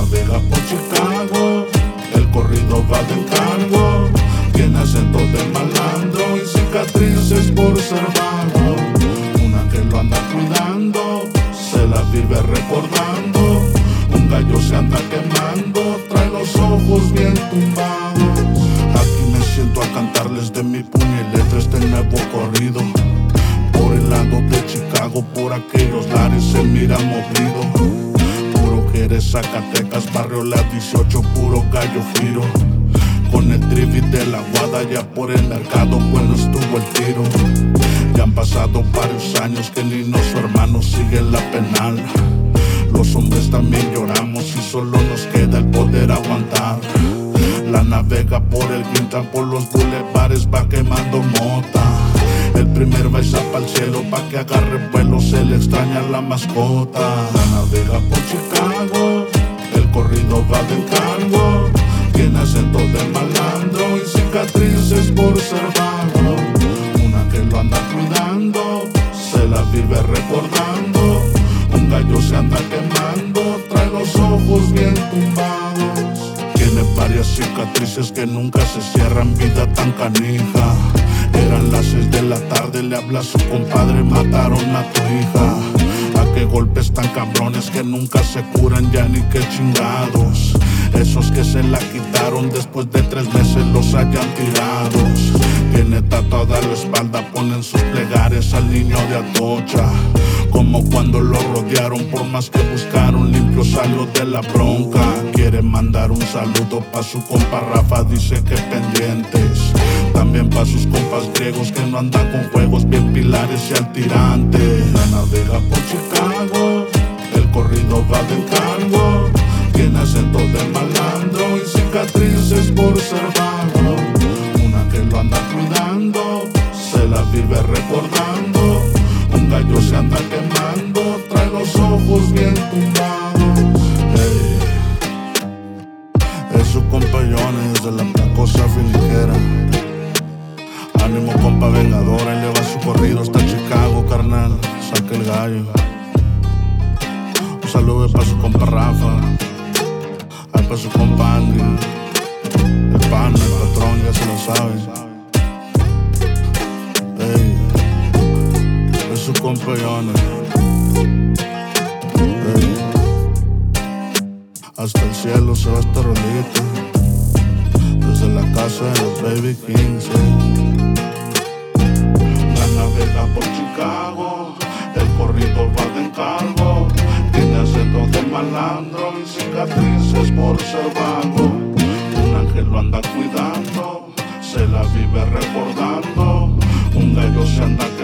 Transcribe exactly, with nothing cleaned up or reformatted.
navega por Chicago, el corrido va de encargo. Tiene acento de malandro y cicatrices por ser vago. Una que lo anda cuidando, se la vive recordando. Un gallo se anda quemando, trae los ojos bien tumbados. Aquí me siento a cantarles de mi puño y letra este nuevo corrido. Por el lado de Chicago, por aquellos lares se mira movido. Puro Jerez, Zacatecas, barrio La dieciocho, puro gallo giro. Con el trivi de la Guada, ya por el mercado bueno estuvo el tiro. Ya han pasado varios años que ni no su hermano sigue en la penal. Los hombres también lloramos y solo nos queda el poder aguantar. La navega por el Quinta, por los bulevares va quemando mota. El primer va y zapa al cielo pa' que agarre vuelo, se le extraña la mascota. La navega por Chicago, el corrido va de encargo. Tiene acento de malandro y cicatrices por ser vago. Una que lo anda cuidando, se la vive recordando. Un gallo se anda quemando, trae los ojos bien tumbados. Tiene varias cicatrices que nunca se cierran, vida tan canija. Eran las seis de la tarde, le habla a su compadre, mataron a tu hija. A qué golpes tan cabrones que nunca se curan ya ni qué chingados. Esos que se la quitaron después de tres meses los hayan tirados. Tiene tatuada la espalda, ponen sus plegares al niño de Atocha. Como cuando lo rodearon, por más que buscaron, limpio salió de la bronca. Quiere mandar un saludo pa' su compa Rafa, dice que pendientes. También pa' sus compas griegos que no andan con juegos, bien pilares y al tirante. La navega por Chicago, el corrido va de encargo. Tiene acento de malandro y cicatrices por ser vago. Una que lo anda cuidando, se la vive recordando. Un gallo se anda quemando, trae los ojos bien tumbados. Hey. Es su compa Jones de la placosa finiquera. Ánimo compa vengadora, y le va su corrido hasta Chicago, carnal. Saca el gallo. Un saludo pa' su compa Rafa. Ay, pa' su compa Andy. El pan, el patrón, ya se lo saben. Ey, es su compa Jones. Ey, hasta el cielo se va esta rolita. Desde la casa de los Baby Kings. Ey. La navega por Chicago, el corrido va de encargo. Tiene acento de malandro y cicatrices por ser vago. Un ángel lo anda cuidando, se la vive recordando. Un gallo se anda